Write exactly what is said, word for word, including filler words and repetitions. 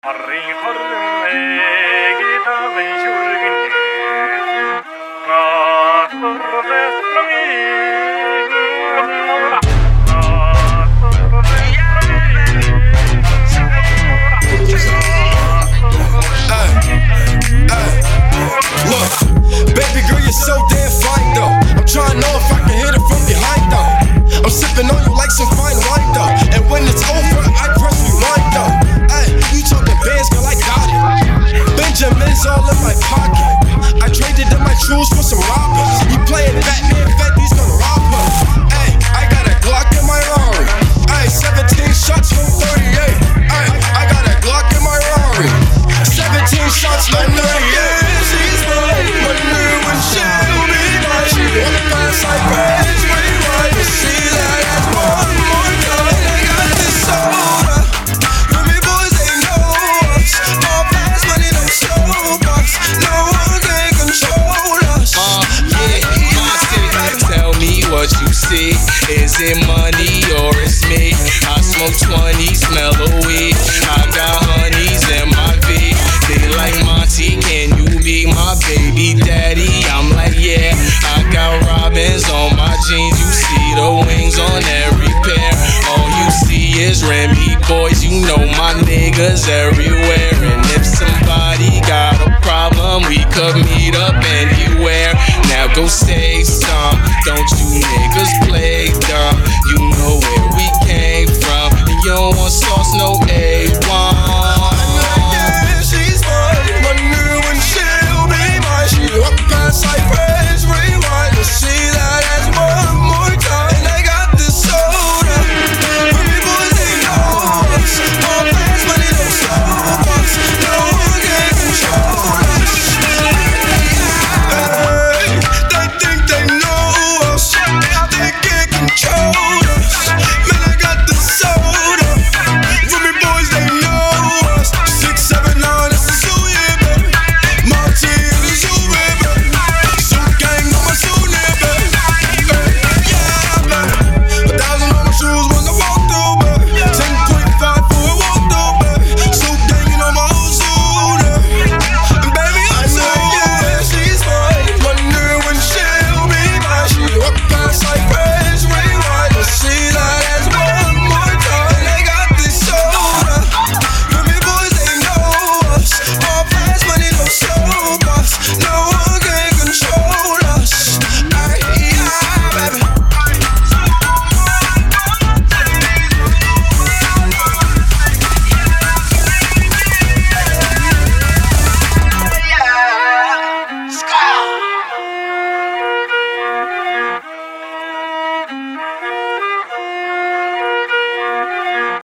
Harri harri gitarren sjurginni Rakurres Look, baby girl, you're so damn fine though. I'm trying to know if I can hit it from behind though. I'm sipping on you like some fine wine though. And when it's over, I press rewind though. Ay, you talking bands, girl, I got it. Benjamin's all in my pocket. I traded in my shoes for some robbers. He playing Batman, Fetty's gonna rob her. Ay, I got a Glock in my Rari. Ay, seventeen shots from thirty-eight. Ay, I got a Glock in my Rari. seventeen shots from thirty-eight. She's mine, but me when she'll be mine. She wanna pass like Rage, rewind to see that as one more time. They got this soda. Remy boys ain't no ups. All fast money, no slow bucks. No one can control us. Uh, yeah, my city. Tell me what you see. Is it money or it's me? I smoke twenty, smell the weed. I got honeys in my V. They like Monty, can you be my baby daddy? I'm like, yeah. I got robins on my jeans. You see the wings on every pair. All you see is Remy boys. You know my niggas everywhere. And if somebody got a problem, we could meet up anywhere. Now go say some. Don't you niggas play